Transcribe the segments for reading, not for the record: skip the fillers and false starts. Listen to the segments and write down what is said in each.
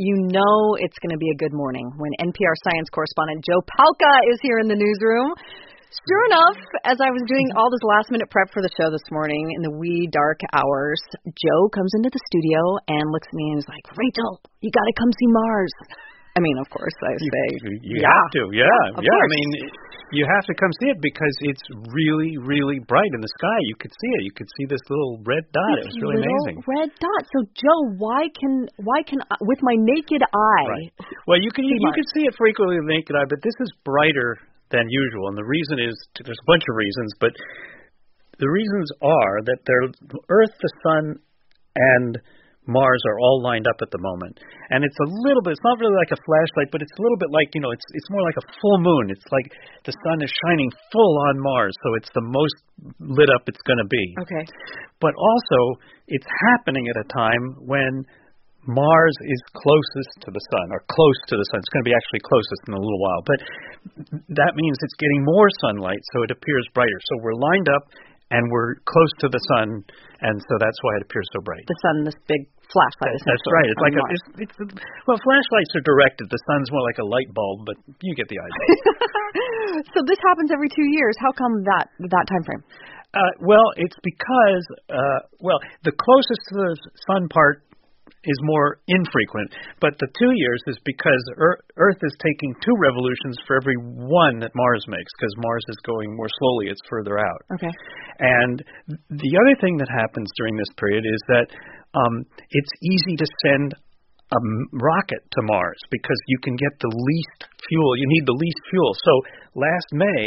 you know it's going to be a good morning when NPR science correspondent Joe Palca is here in the newsroom. Sure enough, as I was doing all this last-minute prep for the show this morning in the wee dark hours, Joe comes into the studio and looks at me and is like, "Rachel, you got to come see Mars." I mean, of course, I say, you have to, yeah. Of course. I mean, you have to come see it because it's really, really bright in the sky. You could see it. You could see this little red dot. It was really amazing. Red dot. So, Joe, why can with my naked eye? Right. Well, you can see it frequently with the naked eye, but this is brighter than usual, and the reason is there's a bunch of reasons, but the reasons are that Earth, the Sun, and Mars are all lined up at the moment, and it's not really like a flashlight, but it's a little bit like, it's more like a full moon. It's like the sun is shining full on Mars, so it's the most lit up it's going to be. Okay. But also, it's happening at a time when Mars is closest to the sun, or close to the sun. It's going to be actually closest in a little while, but that means it's getting more sunlight, so it appears brighter. So we're lined up, and we're close to the sun, and so that's why it appears so bright. The sun, this big flashlight. That's right. It's like well, flashlights are directed. The sun's more like a light bulb, but you get the idea. So this happens every 2 years. How come that time frame? Well, it's because the closest to the sun part is more infrequent, but the 2 years is because Earth is taking 2 revolutions for every one that Mars makes, because Mars is going more slowly, it's further out. Okay. And the other thing that happens during this period is that it's easy to send a rocket to Mars because you can get the least fuel. You need the least fuel. So last May,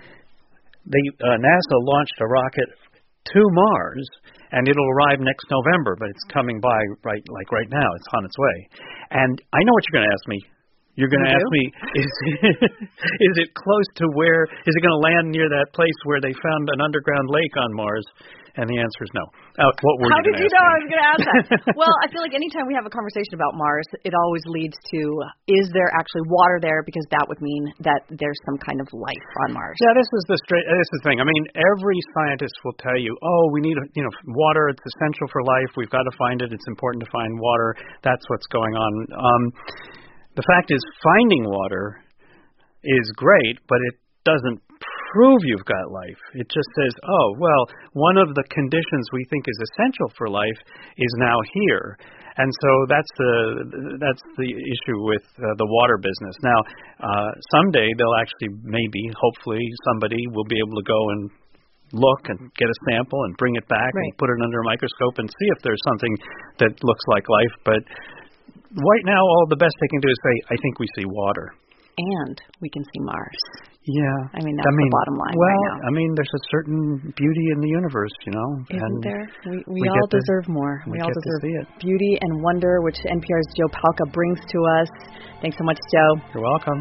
NASA launched a rocket to Mars, and it'll arrive next November, but it's coming by right now. It's on its way. And I know what you're going to ask me. You're going to ask me, is it close to is it going to land near that place where they found an underground lake on Mars? And the answer is no. What were How you did you know I was going to ask that? Well, I feel like anytime we have a conversation about Mars, it always leads to, is there actually water there? Because that would mean that there's some kind of life on Mars. Yeah, this is the thing. I mean, every scientist will tell you, we need water. It's essential for life. We've got to find it. It's important to find water. That's what's going on. The fact is, finding water is great, but it doesn't prove you've got life. It just says, one of the conditions we think is essential for life is now here. And so that's the issue with the water business. Now, someday they'll actually, hopefully, somebody will be able to go and look and get a sample and bring it back and put it under a microscope and see if there's something that looks like life. But right now, all the best they can do is say, I think we see water. And we can see Mars. Yeah. I mean, that's the bottom line right now. I mean, there's a certain beauty in the universe, Isn't there? We all deserve more. We all deserve beauty and wonder, which NPR's Joe Palca brings to us. Thanks so much, Joe. You're welcome.